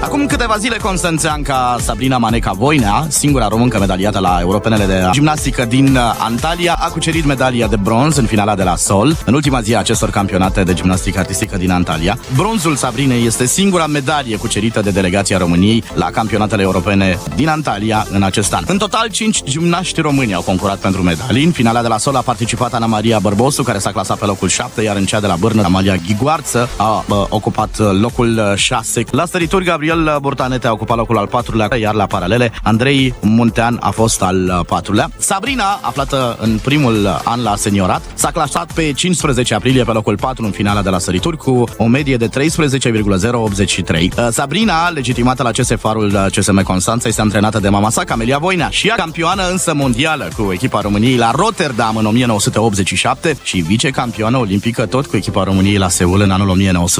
Acum câteva zile, constanțeanca Sabrina Maneca-Voinea, singura româncă medaliată la Europenele de gimnastică din Antalya, a cucerit medalia de bronz în finala de la Seoul, în ultima zi a acestor campionate de gimnastică artistică din Antalya. Bronzul Sabrinei este singura medalie cucerită de delegația României la campionatele europene din Antalya în acest an. În total, 5 gimnaști români au concurat pentru medalii. În finala de la Seoul a participat Ana Maria Bărbosu, care s-a clasat pe locul 7, iar în cea de la Bârnă, Amalia Ghiguarță a ocupat locul 6. La sărituri, Gabriel Burtanete a ocupat locul al 4-lea, iar la paralele, Andrei Muntean a fost al 4-lea. Sabrina, aflată în primul an la seniorat, s-a clasat pe 15 aprilie pe locul 4 în finala de la sărituri cu o medie de 13,083. Sabrina, legitimată la CSF-ul CSM Constanța, este antrenată de mama sa, Camelia Voinea, și ea campioană însă mondială cu echipa României la Rotterdam în 1987 și vicecampioană olimpică tot cu echipa României la Seul în anul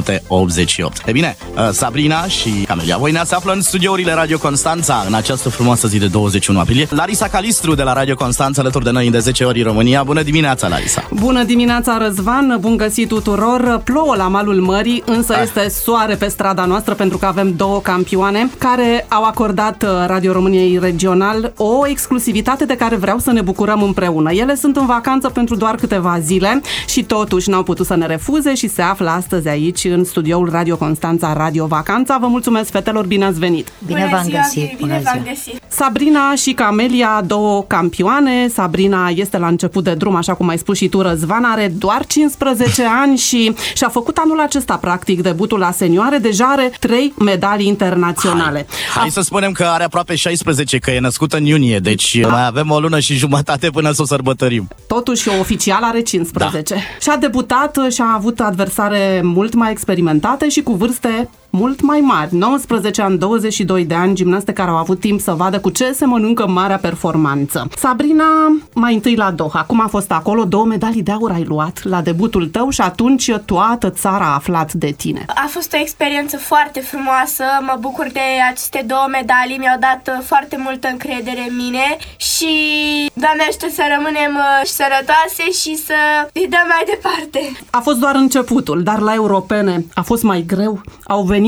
1988. E bine, Sabrina și Camelia Voinea se află în studiourile Radio Constanța în această frumoasă zi de 21 aprilie. Larisa Calistru de la Radio Constanța alături de noi în de 10 ori România. Bună dimineața, Larisa! Bună dimineața, Răzvan! Bun găsit tuturor! Plouă la malul mării, însă este soare pe strada noastră pentru că avem două campioane care au acordat Radio României Regional o exclusivitate de care vreau să ne bucurăm împreună. Ele sunt în vacanță pentru doar câteva zile și totuși n-au putut să ne refuze și se află astăzi aici în studioul Radio Constanța, Radio Vacanța. Vă mulțumesc, fetelor, bine ați venit! Bine v-am găsit! Bine v-am găsit! Sabrina și Camelia, două campioane. Sabrina este la început de drum, așa cum ai spus și tu, Răzvan, are doar 15 ani și și-a făcut anul acesta, practic, debutul la senioare, deja are 3 medalii internaționale. Hai să spunem că are aproape 16, că e născută în iunie, deci mai avem o lună și jumătate până să o sărbătorim. Totuși, oficial are 15. Da. Și-a debutat și a avut adversare mult mai experimentate și cu vârste mult mai mari. 19 ani, 22 de ani, gimnaste care au avut timp să vadă cu ce se mănâncă marea performanță. Sabrina, mai întâi la Doha. Cum a fost acolo? 2 medalii de aur ai luat la debutul tău și atunci toată țara a aflat de tine. A fost o experiență foarte frumoasă. Mă bucur de aceste 2 medalii. Mi-au dat foarte multă încredere în mine și Doamne ajută să rămânem sănătoase și să îi dăm mai departe. A fost doar începutul, dar la europene a fost mai greu. Au venit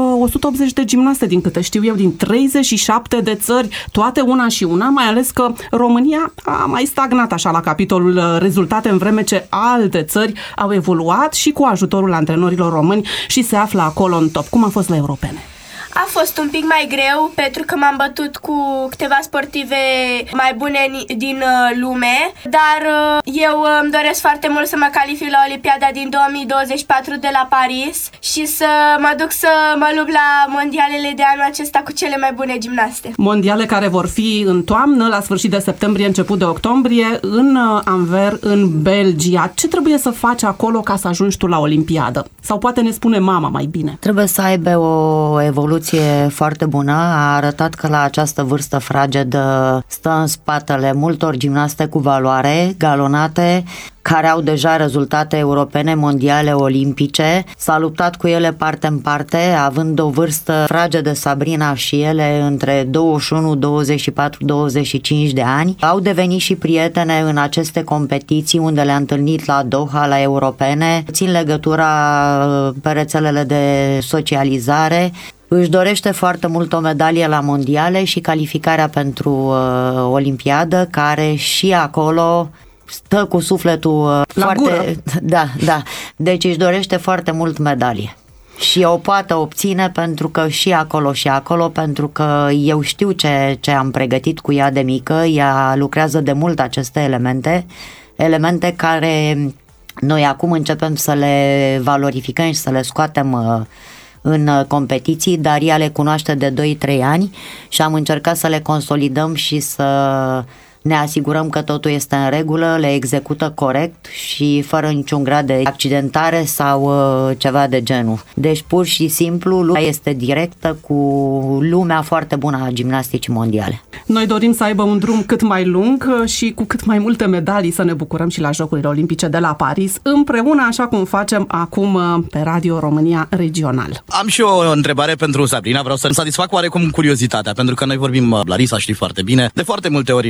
180 de gimnaste, din câte știu eu, din 37 de țări, toate una și una, mai ales că România a mai stagnat așa la capitolul rezultate, în vreme ce alte țări au evoluat și cu ajutorul antrenorilor români și se află acolo în top. Cum a fost la europene? A fost un pic mai greu pentru că m-am bătut cu câteva sportive mai bune din lume, dar eu îmi doresc foarte mult să mă calific la Olimpiada din 2024 de la Paris și să mă duc să mă lupt la mondialele de anul acesta cu cele mai bune gimnaste. Mondiale care vor fi în toamnă, la sfârșit de septembrie, început de octombrie, în Anvers, în Belgia. Ce trebuie să faci acolo ca să ajungi tu la Olimpiadă? Sau poate ne spune mama mai bine. Trebuie să aibă o evoluție foarte bună. A arătat că la această vârstă fragedă stă în spatele multor gimnaste cu valoare, galonate, care au deja rezultate europene, mondiale, olimpice. S-a luptat cu ele parte în parte, având o vârstă fragedă, Sabrina și ele între 21, 24, 25 de ani. Au devenit și prietene în aceste competiții unde le-a întâlnit la Doha, la europene. Țin legătura pe rețelele de socializare. Își dorește foarte mult o medalie la mondiale și calificarea pentru Olimpiadă, care și acolo stă cu sufletul foarte... Gură. Da. Deci își dorește foarte mult medalie. Și o poate obține pentru că și acolo, pentru că eu știu ce am pregătit cu ea de mică. Ea lucrează de mult aceste elemente care noi acum începem să le valorificăm și să le scoatem în competiții, dar ea le cunoaște de 2-3 ani și am încercat să le consolidăm și să ne asigurăm că totul este în regulă, le execută corect și fără niciun grad de accidentare sau ceva de genul. Deci pur și simplu lumea este directă cu lumea foarte bună a gimnasticii mondiale. Noi dorim să aibă un drum cât mai lung și cu cât mai multe medalii, să ne bucurăm și la Jocurile Olimpice de la Paris, împreună, așa cum facem acum pe Radio România Regional. Am și o întrebare pentru Sabrina, vreau să satisfac oarecum curiozitatea, pentru că noi vorbim, Larisa știi foarte bine, de foarte multe ori în edițiile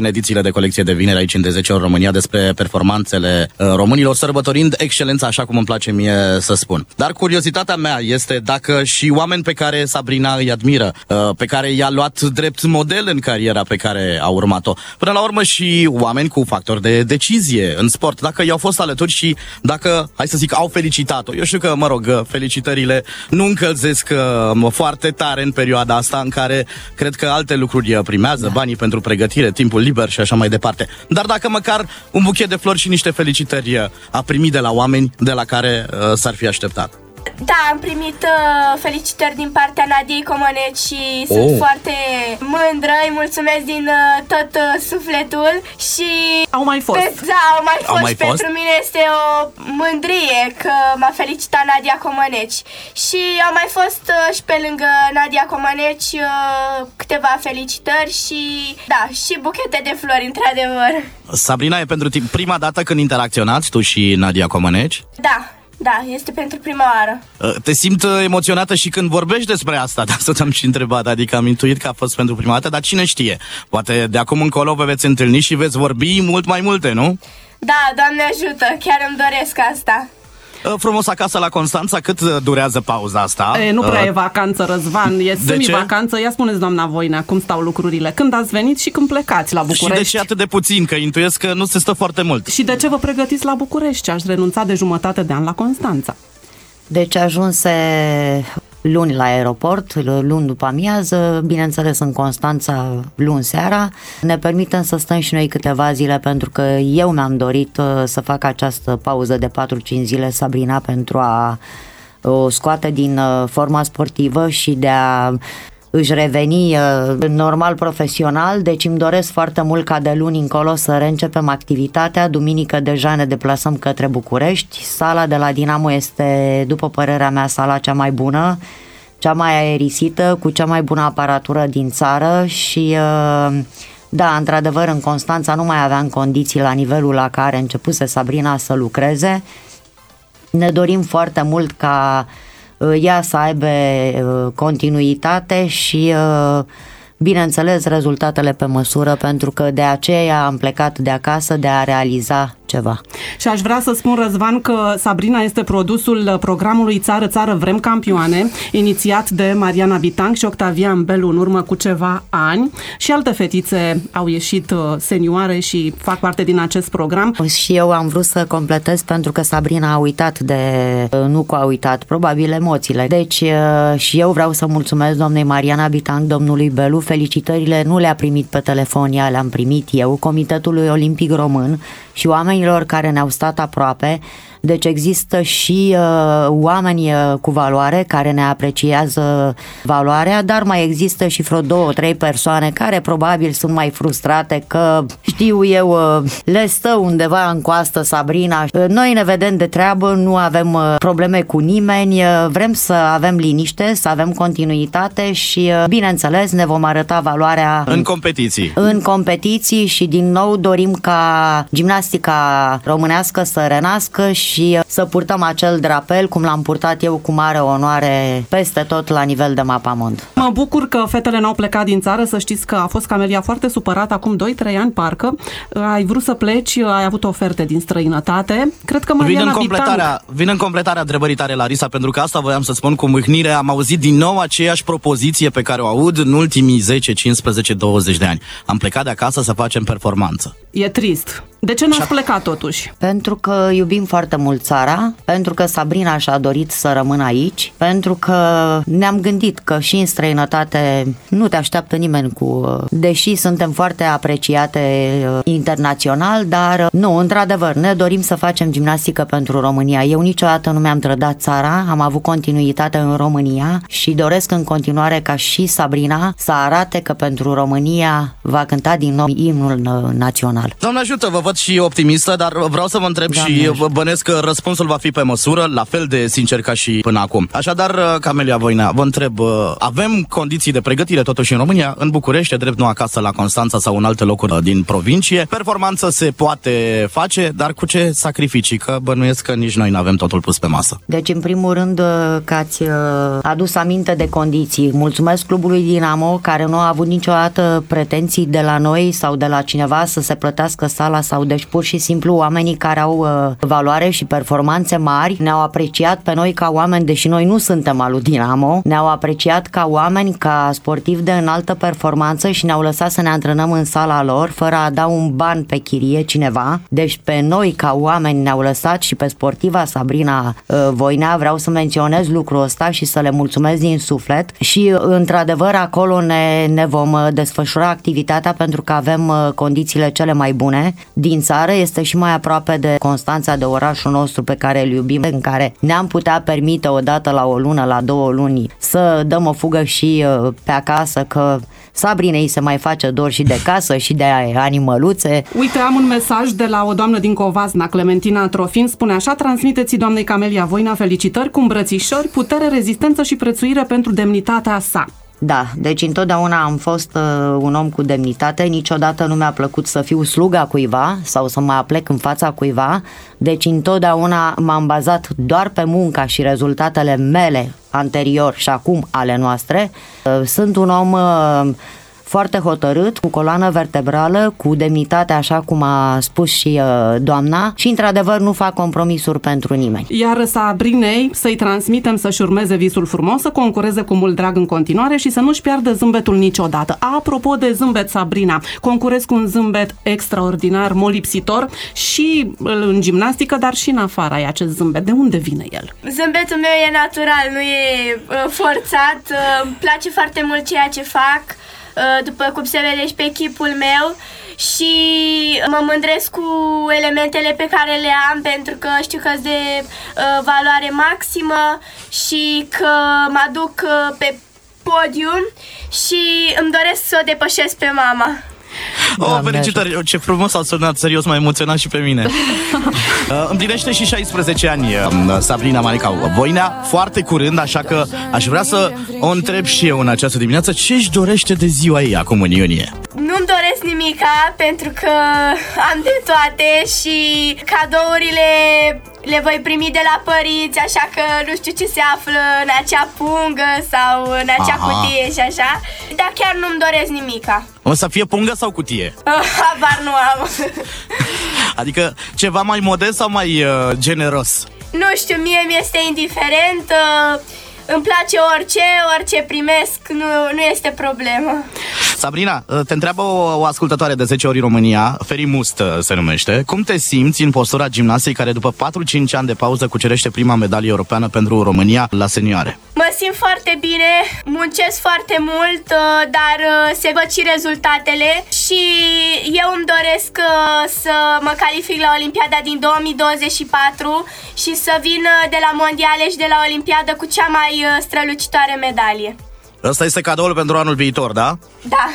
de colecție de vineri aici în de 10 ori România despre performanțele românilor, sărbătorind excelența, așa cum îmi place mie să spun. Dar curiozitatea mea este dacă și oameni pe care Sabrina îi admiră, pe care i-a luat drept model în cariera pe care a urmat-o, până la urmă și oameni cu factori de decizie în sport, dacă i-au fost alături și dacă, hai să zic, au felicitat-o. Eu știu că, mă rog, felicitările nu încălzesc foarte tare în perioada asta în care cred că alte lucruri primează, banii pentru pregătire, timpul liber și așa mai departe. Dar dacă măcar un buchet de flori și niște felicitări a primit de la oameni de la care s-ar fi așteptat. Da, am primit felicitări din partea Nadiei Comăneci și sunt foarte mândră, îi mulțumesc din tot sufletul și... Au mai fost. Au mai fost. Pentru mine este o mândrie că m-a felicitat Nadia Comăneci. Și au mai fost și pe lângă Nadia Comăneci câteva felicitări și, da, și buchete de flori, într-adevăr. Sabrina, e pentru prima dată când interacționați tu și Nadia Comăneci? Da, este pentru prima oară. Te simt emoționată și când vorbești despre asta, de asta te-am și întrebat, adică am intuit că a fost pentru prima dată, dar cine știe, poate de acum încolo vă veți întâlni și veți vorbi mult mai multe, nu? Da, Doamne ajută, chiar îmi doresc asta. Frumos acasă la Constanța, cât durează pauza asta? Nu prea e vacanță, Răzvan, e semi-vacanță. Ia spuneți, doamna Voinea, cum stau lucrurile? Când ați venit și când plecați la București? Și de ce atât de puțin? Că intuiesc că nu se stă foarte mult. Și de ce vă pregătiți la București? Aș renunța de jumătate de an la Constanța. Deci ajunse luni la aeroport, luni după amiază, bineînțeles în Constanța luni seara. Ne permitem să stăm și noi câteva zile pentru că eu mi-am dorit să fac această pauză de 4-5 zile, Sabrina, pentru a o scoate din forma sportivă și de a își reveni normal profesional, deci îmi doresc foarte mult ca de luni încolo să reîncepem activitatea. Duminică deja ne deplasăm către București. Sala de la Dinamo este, după părerea mea, sala cea mai bună, cea mai aerisită, cu cea mai bună aparatură din țară și da, într-adevăr, în Constanța nu mai aveam condiții la nivelul la care începuse Sabrina să lucreze. Ne dorim foarte mult ca ea să aibă continuitate și, bineînțeles, rezultatele pe măsură, pentru că de aceea am plecat de acasă, de a realiza ceva. Și aș vrea să spun, Răzvan, că Sabrina este produsul programului Țară, Țară, Vrem Campioane, inițiat de Mariana Bitang și Octavian Belu în urmă cu ceva ani. Și alte fetițe au ieșit senioare și fac parte din acest program. Și eu am vrut să completez pentru că Sabrina a uitat probabil emoțiile. Deci și eu vreau să mulțumesc doamnei Mariana Bitang, domnului Belu. Felicitările nu le-a primit pe telefon, ea le-am primit eu, Comitetului Olimpic Român și oamenilor care ne-au stat aproape. Deci există și oameni cu valoare care ne apreciază valoarea, dar mai există și vreo 2-3 persoane care probabil sunt mai frustrate că, știu eu, le stă undeva în coastă Sabrina. Noi ne vedem de treabă, nu avem probleme cu nimeni, vrem să avem liniște, să avem continuitate și, bineînțeles, ne vom arăta valoarea în competiții și din nou dorim ca gimnastica românească să renască și să purtăm acel drapel cum l-am purtat eu cu mare onoare peste tot la nivel de mapamond. Mă bucur că fetele n-au plecat din țară, să știți că a fost Camelia foarte supărată acum 2-3 ani parcă. Ai vrut să pleci, ai avut oferte din străinătate. Cred că Mariana vin în completarea întrebării tale, Larisa, pentru că asta voiam să spun cu mâhnire. Am auzit din nou aceeași propoziție pe care o aud în ultimii 10, 15, 20 de ani. Am plecat de acasă să facem performanță. E trist. De ce n-ați plecat totuși? Pentru că iubim foarte mult țara, pentru că Sabrina și-a dorit să rămână aici, pentru că ne-am gândit că și în străinătate nu te așteaptă nimeni deși suntem foarte apreciate internațional, dar nu, într-adevăr, ne dorim să facem gimnastică pentru România. Eu niciodată nu mi-am trădat țara, am avut continuitate în România și doresc în continuare ca și Sabrina să arate că pentru România va cânta din nou imnul național. Doamne ajută, vă văd văd și optimistă, dar vreau să vă întreb și bănesc că răspunsul va fi pe măsură, la fel de sincer ca și până acum. Așadar, Camelia Voinea, vă întreb, avem condiții de pregătire totuși în România, în București, drept nu acasă la Constanța sau în alte locuri din provincie. Performanță se poate face, dar cu ce sacrificii? Că bănuiesc că nici noi n-avem totul pus pe masă. Deci, în primul rând, că ați adus aminte de condiții. Mulțumesc clubului Dinamo, care nu a avut niciodată pretenții de la noi sau de la cineva să se plătească sala sau deci pur și simplu oamenii care au valoare și performanțe mari ne-au apreciat pe noi ca oameni, deși noi nu suntem al lui Dinamo, ne-au apreciat ca oameni, ca sportivi de înaltă performanță și ne-au lăsat să ne antrenăm în sala lor fără a da un ban pe chirie cineva. Deci pe noi ca oameni ne-au lăsat și pe sportiva Sabrina Voinea vreau să menționez lucrul ăsta și să le mulțumesc din suflet și într-adevăr acolo ne vom desfășura activitatea pentru că avem condițiile cele mai bune din țară, este și mai aproape de Constanța, de orașul nostru pe care îl iubim, în care ne-am putea permite o dată la o lună, la 2 luni să dăm o fugă și pe acasă, că Sabrinei se mai face dor și de casă și de animăluțe. Uite, am un mesaj de la o doamnă din Covasna, Clementina Trofin, spune așa: transmiteți doamnei Camelia Voinea felicitări cu îmbrățișări, putere, rezistență și prețuire pentru demnitatea sa. Da, deci întotdeauna am fost un om cu demnitate, niciodată nu mi-a plăcut să fiu sluga cuiva sau să mă aplec în fața cuiva, deci întotdeauna m-am bazat doar pe munca și rezultatele mele anterior și acum ale noastre. Sunt un om foarte hotărât, cu coloană vertebrală, cu demnitate, așa cum a spus și doamna, și într-adevăr nu fac compromisuri pentru nimeni. Iar Sabrinei să-i transmitem să-și urmeze visul frumos, să concureze cu mult drag în continuare și să nu-și piardă zâmbetul niciodată. Apropo de zâmbet, Sabrina, concurezi cu un zâmbet extraordinar, molipsitor și în gimnastică, dar și în afara ai acest zâmbet. De unde vine el? Zâmbetul meu e natural, nu e forțat, îmi place foarte mult ceea ce fac, după cum se vede și pe chipul meu, și mă mândresc cu elementele pe care le am, pentru că știu că sunt de valoare maximă și că mă aduc pe podium și îmi doresc să o depășesc pe mama. Felicitări! Ce frumos a sunat, serios, m-a emoționat și pe mine. Împlinește și 16 ani Sabrina Maneca Voinea, foarte curând, așa că aș vrea să o întreb și eu în această dimineață ce își dorește de ziua ei acum în iunie. Nu-mi doresc nimica, pentru că am de toate și cadourile le voi primi de la părinți, așa că nu știu ce se află în acea pungă sau în acea cutie și așa, dar chiar nu-mi doresc nimica. O să fie pungă sau cutie? Habar nu am. Adică ceva mai modest sau mai generos? Nu știu, mie mi-este indiferent. Îmi place orice primesc, nu este problemă. Sabrina, te întreabă o ascultătoare de 10 ori în România, Feri Must se numește. Cum te simți în postura gimnastei care după 4-5 ani de pauză cucerește prima medalie europeană pentru România la senioare? Mă simt foarte bine, muncesc foarte mult, dar se văd și rezultatele și eu îmi doresc să mă calific la Olimpiada din 2024 și să vin de la mondiale și de la Olimpiadă cu cea mai strălucitoare medalie. Ăsta este cadoul pentru anul viitor, da? Da.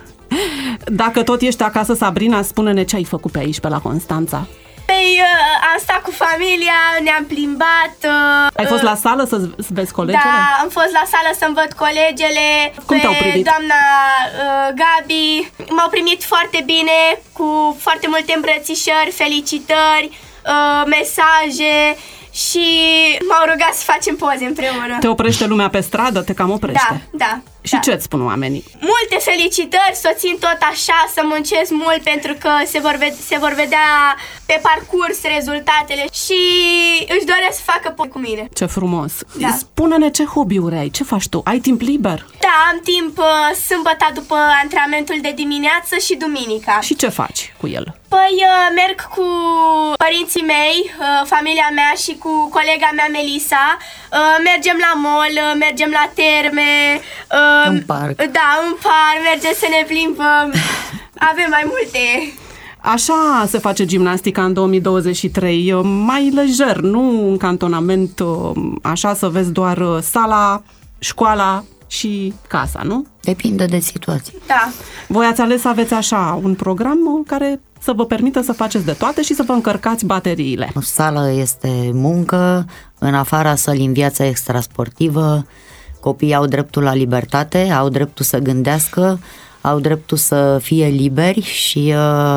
Dacă tot ești acasă, Sabrina, spune-ne ce ai făcut pe aici, pe la Constanța. Păi, am stat cu familia, ne-am plimbat. Ai fost la sală să vezi colegele? Da, am fost la sală să-mi văd colegele. Cum te-au privit? Doamna Gabi m-au primit foarte bine, cu foarte multe îmbrățișări, felicitări, mesaje și m-au rugat să facem poze împreună. Te oprește lumea pe stradă? Te cam oprește? Da. Și ce-ți spun oamenii? Multe felicitări, să o țin tot așa, să muncesc mult, pentru că se vor vedea pe parcurs rezultatele și își doresc să facă cu mine. Ce frumos! Da. Spune-ne ce hobby-uri ai, ce faci tu? Ai timp liber? Da, am timp sâmbătă după antrenamentul de dimineață și duminica. Și ce faci cu el? Păi merg cu părinții mei, familia mea și cu colega mea Melisa. Mergem la mall, mergem la terme, în parc. Da, în parc, mergem să ne plimbăm. Avem mai multe. Așa se face gimnastica în 2023, mai lejer, nu un cantonament așa să vezi doar sala, școala și casa, nu? Depinde de situație. Da. Voi ați ales să aveți așa un program care să vă permită să faceți de toate și să vă încărcați bateriile. Sală este muncă, în afara sălii în viața extrasportivă, copiii au dreptul la libertate, au dreptul să gândească, au dreptul să fie liberi și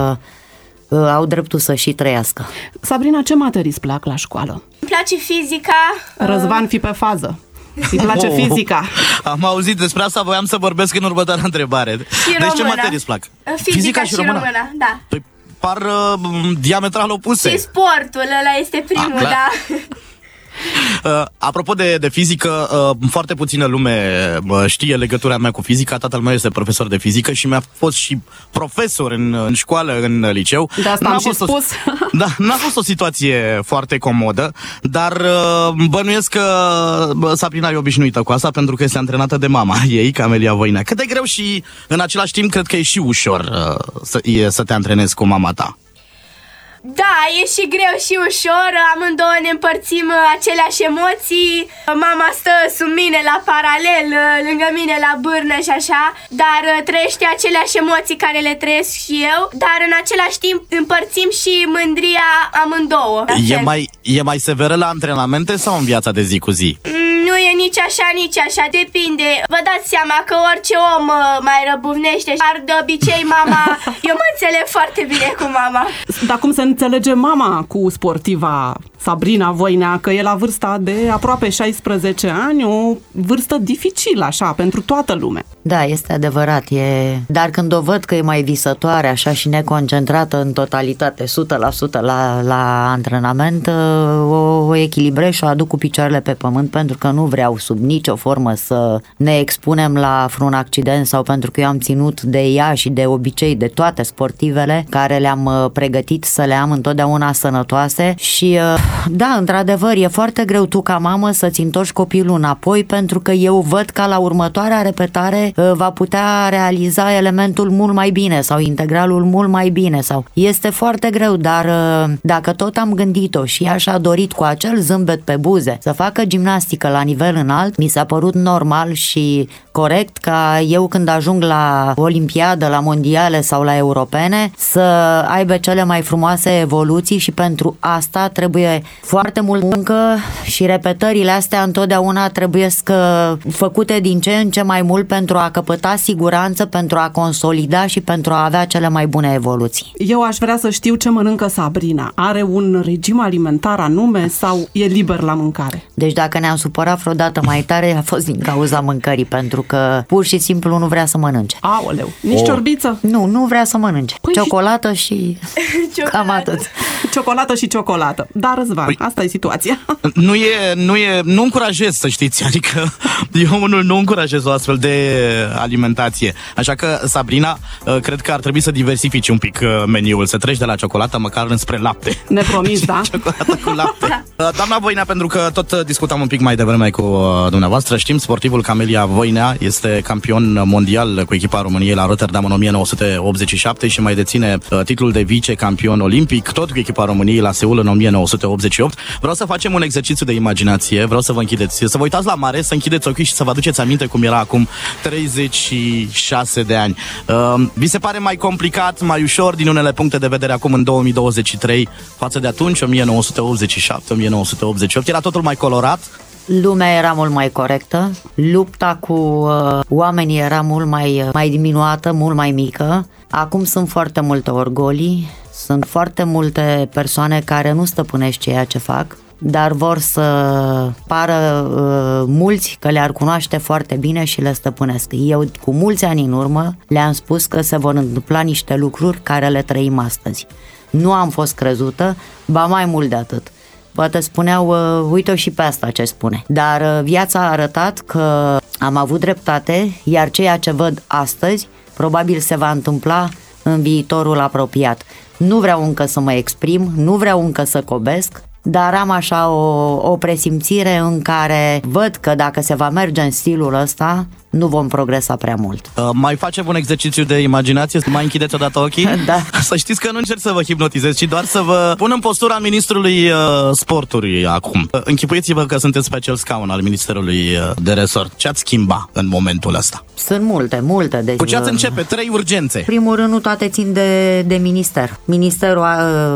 au dreptul să și trăiască. Sabrina, ce materii îți plac la școală? Îmi place fizica. Răzvan, fi pe fază. Îi place fizica. Am auzit despre asta, voiam să vorbesc în următoarea întrebare. Și deci ce română. materii îți plac? Fizica și română, da. Păi par diametral opuse. Și sportul, ăla este primul, clar. da. Apropo de fizică, foarte puțină lume știe legătura mea cu fizica. Tatăl meu este profesor de fizică și mi-a fost și profesor în școală, în liceu. De asta am și spus. Da, n-a fost o situație foarte comodă, dar bănuiesc că Sabrina e obișnuită cu asta pentru că este antrenată de mama ei, Camelia Voinea. Cât de greu și în același timp cred că e și ușor să te antrenezi cu mama ta. Da, e și greu și ușor, amândouă ne împărțim aceleași emoții. Mama stă sub mine la paralel, lângă mine la bârnă și așa, dar trăiește aceleași emoții care le trăiesc și eu, dar în același timp împărțim și mândria amândouă. E mai severă la antrenamente sau în viața de zi cu zi? Nu e nici așa, nici așa, depinde. Vă dați seama că orice om mai răbuvnește, dar de obicei mama, eu mă înțeleg foarte bine cu mama. Dar cum se înțelege mama cu sportiva Sabrina Voinea, că e la vârsta de aproape 16 ani, o vârstă dificilă așa pentru toată lumea. Da, este adevărat, dar când o văd că e mai visătoare așa și neconcentrată în totalitate, 100% la antrenament, o echilibrez și o aduc cu picioarele pe pământ pentru că nu vreau sub nicio formă să ne expunem la vreun accident sau pentru că eu am ținut de ea și de obicei de toate sportivele care le-am pregătit să le am întotdeauna sănătoase și da, într-adevăr, e foarte greu tu ca mamă să-ți întorci copilul înapoi pentru că eu văd că la următoarea repetare va putea realiza elementul mult mai bine sau integralul mult mai bine sau este foarte greu, dar dacă tot am gândit-o și ea și-a dorit cu acel zâmbet pe buze să facă gimnastică la nivel înalt, mi s-a părut normal și corect ca eu când ajung la olimpiadă, la mondiale sau la europene să aibă cele mai frumoase evoluții și pentru asta trebuie foarte mult muncă și repetările astea întotdeauna trebuie făcute din ce în ce mai mult pentru a căpăta siguranță, pentru a consolida și pentru a avea cele mai bune evoluții. Eu aș vrea să știu ce mănâncă Sabrina. Are un regim alimentar anume sau e liber la mâncare? Deci dacă ne-am supărat vreodată mai tare a fost din cauza mâncării, pentru că pur și simplu nu vrea să mănânce. Aoleu, nici ciorbiță? Nu vrea să mănânce. Păi ciocolată și cam atât. Ciocolată și ciocolată. Dar Răzvan, asta e situația. Nu încurajez, să știți, adică eu unul nu încurajez o astfel de alimentație. Așa că, Sabrina, cred că ar trebui să diversifici un pic meniul, să treci de la ciocolată măcar înspre lapte. Ne promis, da? Ciocolată cu lapte. Doamna Voinea, pentru că tot discutam un pic mai devreme cu dumneavoastră, știm, sportivul Camelia Voinea este campion mondial cu echipa României la Rotterdam în 1987 și mai deține titlul de vice-campion olimpic, tot cu echipa României la Seul în 1988. Vreau să facem un exercițiu de imaginație, vreau să vă vă uitați la mare, să închideți ochii și să vă aduceți aminte cum era acum 36 de ani. Vi se pare mai complicat, mai ușor din unele puncte de vedere acum în 2023 față de atunci, 1987, 1988? Era totul mai colorat? Lumea era mult mai corectă, lupta cu oamenii era mult mai diminuată, mult mai mică. Acum sunt foarte multe orgolii, sunt foarte multe persoane care nu stăpânesc ceea ce fac, dar vor să pară mulți că le-ar cunoaște foarte bine și le stăpânesc. Eu cu mulți ani în urmă le-am spus că se vor întâmpla niște lucruri care le trăim astăzi. Nu am fost crezută, ba mai mult de atât. Poate spuneau, uite-o și pe asta ce spune. Dar viața a arătat că am avut dreptate, iar ceea ce văd astăzi probabil se va întâmpla în viitorul apropiat. Nu vreau încă să mă exprim, nu vreau încă să cobesc, dar am așa o presimțire în care văd că dacă se va merge în stilul ăsta, nu vom progresa prea mult. Mai facem un exercițiu de imaginație, mai închideți odată ochii? Da. Să știți că nu încerc să vă hipnotizez, ci doar să vă pun în postura ministrului sportului acum. Închipuiți-vă că sunteți pe acel scaun al ministerului de resort. Ce ați schimba în momentul ăsta? Sunt multe. Deci, cu ce ați începe? 3 urgențe. Primul rând, nu toate țin de minister. Ministerul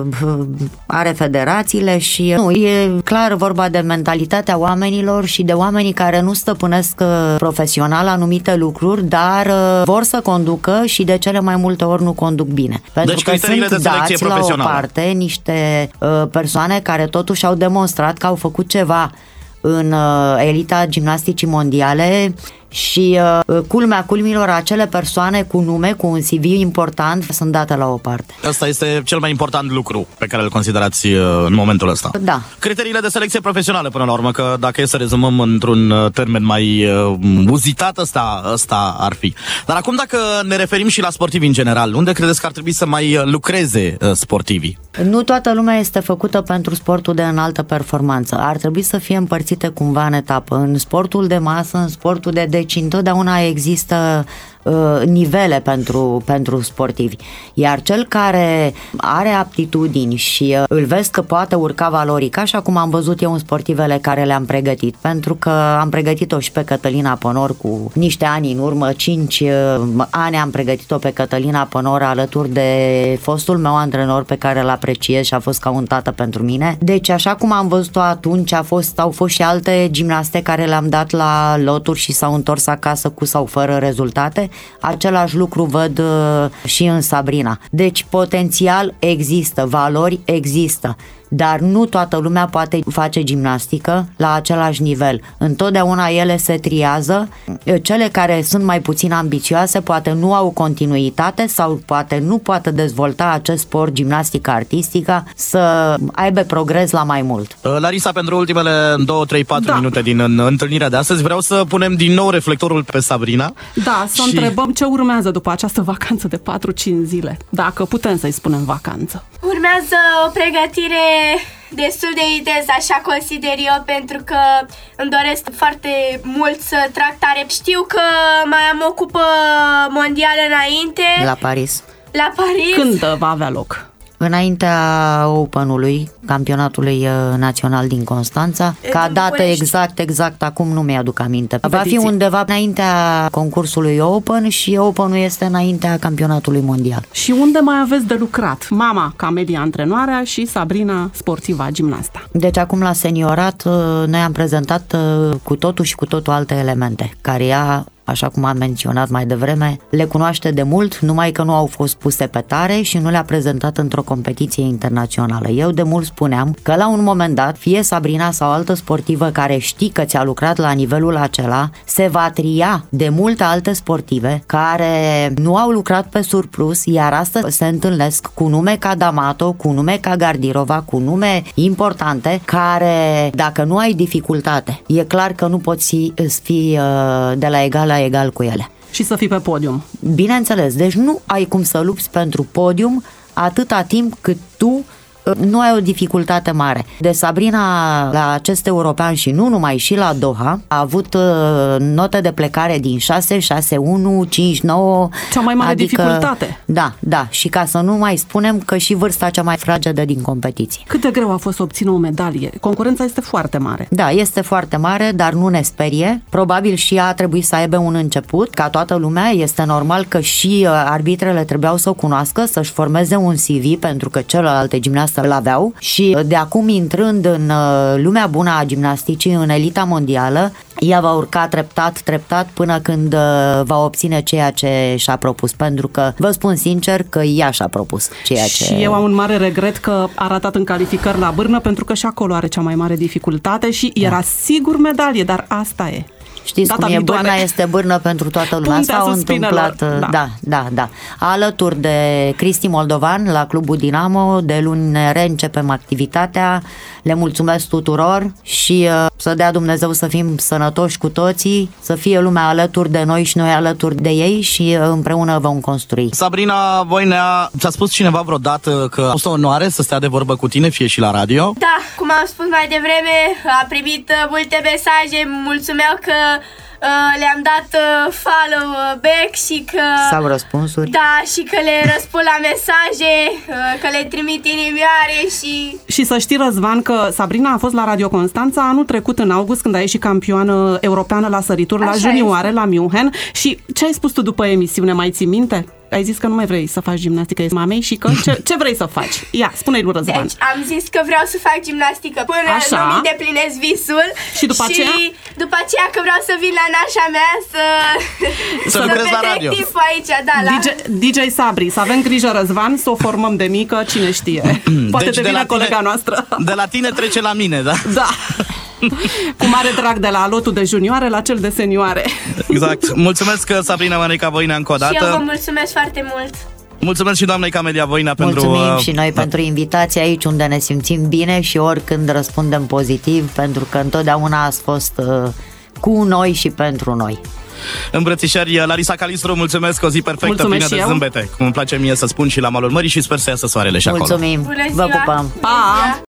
are federațiile și nu, e clar vorba de mentalitatea oamenilor și de oamenii care nu stăpânesc profesional anumite lucruri, dar vor să conducă și de cele mai multe ori nu conduc bine. Pentru deci că sunt dați la o parte niște persoane care totuși au demonstrat că au făcut ceva în elita gimnasticii mondiale și culmea culmilor, acele persoane cu nume, cu un CV important sunt date la o parte. Asta este cel mai important lucru pe care îl considerați în momentul ăsta. Da. Criteriile de selecție profesională până la urmă, că dacă e să rezumăm într-un termen mai uzitat, ăsta ar fi. Dar acum dacă ne referim și la sportivi în general, unde credeți că ar trebui să mai lucreze sportivii? Nu toată lumea este făcută pentru sportul de înaltă performanță. Ar trebui să fie împărțite cumva în etapă. În sportul de masă, în sportul de deci întotdeauna există nivele pentru sportivi. Iar cel care are aptitudini și îl vezi că poate urca valoric, așa cum am văzut eu în sportivele care le-am pregătit, pentru că am pregătit-o și pe Cătălina Pănor cu niște ani în urmă, 5 ani am pregătit-o pe Cătălina Pănor alături de fostul meu antrenor pe care îl apreciez și a fost ca un tată pentru mine. Deci așa cum am văzut-o atunci, au fost și alte gimnaste care le-am dat la loturi și s-au întors acasă cu sau fără rezultate. Același lucru văd și în Sabrina. Deci potențial există, valori există, dar nu toată lumea poate face gimnastică la același nivel. Întotdeauna ele se triază. Cele care sunt mai puțin ambițioase poate nu au continuitate sau poate nu poate dezvolta acest sport, gimnastică artistică, să aibă progres la mai mult. Larisa, pentru ultimele 2, 3, 4 minute din întâlnirea de astăzi, vreau să punem din nou reflectorul pe Sabrina. Da, să întrebăm ce urmează după această vacanță de 4-5 zile. Dacă putem să-i spunem vacanță. Urmează o pregătire destul de intensă, așa consider eu, pentru că îmi doresc foarte mult să trag tare. Știu că mai am o cupă mondială înainte. La Paris. Când va avea loc? Înaintea Open-ului, campionatului național din Constanța, ca dată exact acum nu mi-aduc aminte. Va fi undeva înaintea concursului Open și Open-ul este înaintea campionatului mondial. Și unde mai aveți de lucrat? Mama, Camelia, antrenoarea, și Sabrina, sportiva, gimnasta. Deci acum la seniorat noi am prezentat cu totul și cu totul alte elemente, care ea, așa cum am menționat mai devreme, le cunoaște de mult, numai că nu au fost puse pe tare și nu le-a prezentat într-o competiție internațională. Eu de mult spuneam că la un moment dat, fie Sabrina sau altă sportivă care știi că ți-a lucrat la nivelul acela, se va tria de multe alte sportive care nu au lucrat pe surplus, iar astăzi se întâlnesc cu nume ca D'Amato, cu nume ca Gardirova, cu nume importante, care, dacă nu ai dificultate, e clar că nu poți fi de la egal la egal cu ele. Și să fii pe podium. Bineînțeles, deci nu ai cum să lupți pentru podium atâta timp cât tu nu ai o dificultate mare. De Sabrina la acest european și nu numai, și la Doha a avut note de plecare din 6, 6, 1, 5, 9. Cea mai mare dificultate. Da, și ca să nu mai spunem că și vârsta cea mai fragedă din competiție. Cât de greu a fost să obțină o medalie? Concurența este foarte mare. Da, este foarte mare, dar nu ne sperie. Probabil și ea a trebuit să aibă un început, ca toată lumea. Este normal că și arbitrele trebuiau să o cunoască, să-și formeze un CV, pentru că celelalte gimnaste îl aveau, și de acum, intrând în lumea bună a gimnasticii, în elita mondială, ea va urca treptat până când va obține ceea ce și-a propus, pentru că vă spun sincer că ea și-a propus ceea ce... Și eu am un mare regret că a ratat în calificări la Brno, pentru că și acolo are cea mai mare dificultate și era sigur medalie, dar asta e. Știți cum e, Brna este Brnă pentru toată lumea. S-au întâmplat, da. Alături de Cristi Moldovan la Clubul Dinamo, de luni reîncepem activitatea. Le mulțumesc tuturor și să dea Dumnezeu să fim sănătoși cu toții, să fie lumea alături de noi și noi alături de ei și împreună vom construi. Sabrina Voinea, ți-a spus cineva vreodată că a fost o onoare să stea de vorbă cu tine, fie și la radio? Da, cum am spus mai devreme, a primit multe mesaje, mulțumeau că le-am dat follow back și că... Sau răspunsuri. Da, și că le răspund la mesaje, că le trimit inimioare și... Și să știi, Răzvan, că Sabrina a fost la Radio Constanța anul trecut în august, când a ieșit campioană europeană la sărituri, la junioare, la München. Și ce ai spus tu după emisiune, mai ții minte? Ai zis că nu mai vrei să faci gimnastică mamei și că ce vrei să faci? Ia, spune-i lui Răzvan. Deci am zis că vreau să fac gimnastică până nu mi îndeplinesc visul. Și după aceea? După aceea că vreau să vin la nașa mea să lucrezi la radio. Aici, da, DJ Sabri, să avem grijă, Răzvan, să o formăm de mică, cine știe. Poate deci devine colega noastră. De la tine trece la mine, da? Da. Cu mare drag, de la lotul de junioare la cel de senioare. Exact. Mulțumesc, Sabrina Maneca Voina, încă o dată. Și eu vă mulțumesc foarte mult. Mulțumesc și doamnei Camelia Voina Mulțumim și noi pentru invitația aici, unde ne simțim bine și oricând răspundem pozitiv, pentru că întotdeauna ați fost cu noi și pentru noi. Îmbrățișări, Larisa Calistru, mulțumesc, o zi perfectă, plină de zâmbete, cum îmi place mie să spun, și la malul mării, și sper să iasă soarele și acolo. Mulțumim, vă pupăm. Pa!